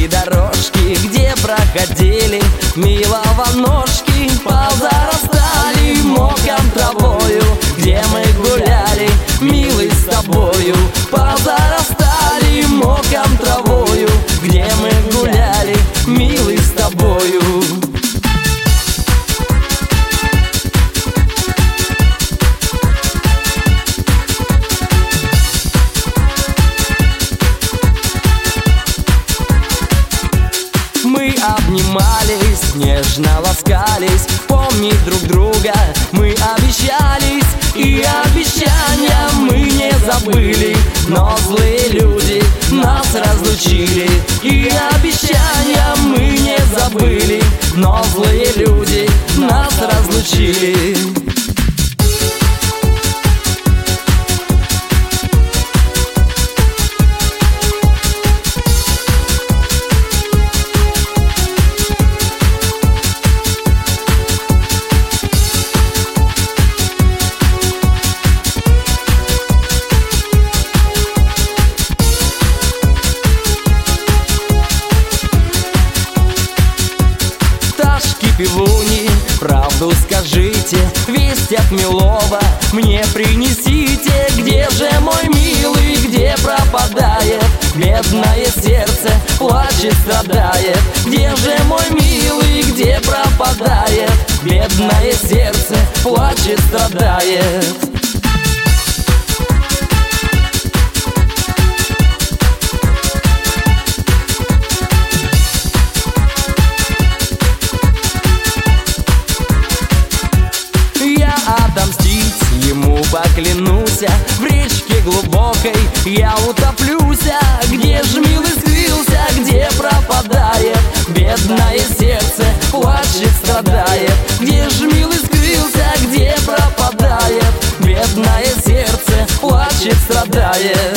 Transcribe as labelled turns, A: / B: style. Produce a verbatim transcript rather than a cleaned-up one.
A: эти дорожки, где проходили милого ножки, позарастали моком травою, где мы гуляли, милый, с тобою. Позарастали моком травою, где мы гуляли, милый, с тобою. Мы обнимались, нежно ласкались, помнить друг друга мы обещались, и обещания мы не забыли, но злые люди нас разлучили. И обещания мы не забыли, но злые люди нас разлучили. Пивуни, правду скажите, весть от милого мне принесите. Где же мой милый, где пропадает бедное сердце, плачет, страдает? Где же мой милый, где пропадает бедное сердце, плачет, страдает? Отомстить ему поклянусь, в речке глубокой я утоплюсь. Где ж милый скрылся, где пропадает бедное сердце, плачет, страдает? Где ж милый скрылся, где пропадает бедное сердце, плачет, страдает?